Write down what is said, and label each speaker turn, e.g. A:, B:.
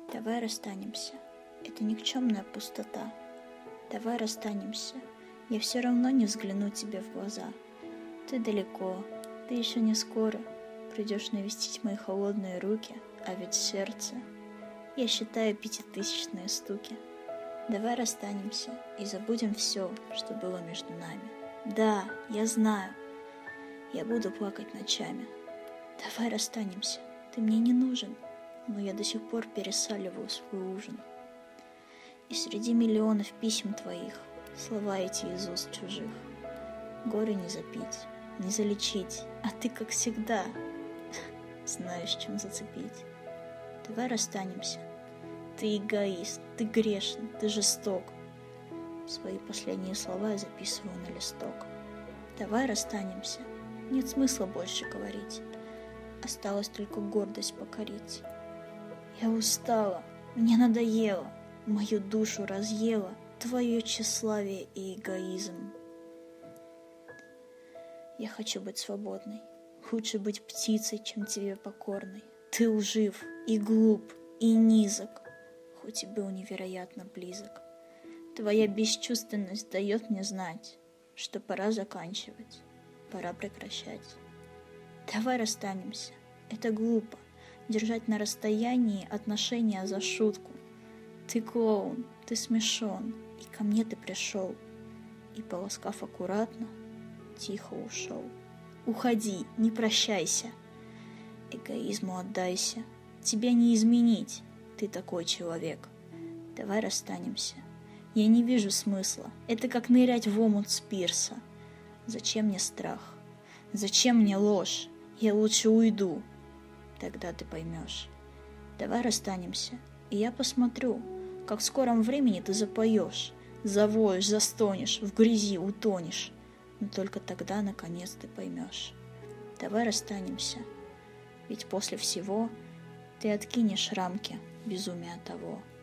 A: Давай расстанемся. Это никчемная пустота. Давай расстанемся. Я все равно не взгляну тебе в глаза. Ты далеко, ты еще не скоро придешь навестить мои холодные руки, а ведь сердце... Я считаю 5000-е стуки. Давай расстанемся и забудем все, что было между нами. Да, я знаю, я буду плакать ночами. Давай расстанемся, ты мне не нужен, но я до сих пор пересаливаю свой ужин. И среди миллионов писем твоих слова эти из уст чужих. Горе не запить, не залечить, а ты, как всегда, знаешь, чем зацепить. Давай расстанемся. Ты эгоист, ты грешен, ты жесток. Свои последние слова я записываю на листок. Давай расстанемся. Нет смысла больше говорить. Осталось только гордость покорить. Я устала, мне надоело, мою душу разъела твое тщеславие и эгоизм. Я хочу быть свободной. Лучше быть птицей, чем тебе покорной. Ты лжив и глуп, и низок, хоть и был невероятно близок. Твоя бесчувственность дает мне знать, что пора заканчивать, пора прекращать. Давай расстанемся. Это глупо, держать на расстоянии отношения за шутку. Ты клоун, ты смешон, и ко мне ты пришел, и, полоскав аккуратно, тихо ушел. Уходи, не прощайся. Эгоизму отдайся. Тебя не изменить, ты такой человек. Давай расстанемся. Я не вижу смысла. Это как нырять в омут с пирса. Зачем мне страх? Зачем мне ложь? Я лучше уйду. Тогда ты поймешь. Давай расстанемся, и я посмотрю, как в скором времени ты запоешь, завоешь, застонешь, в грязи утонешь. Но только тогда, наконец, ты поймешь. Давай расстанемся, ведь после всего ты откинешь рамки безумия того.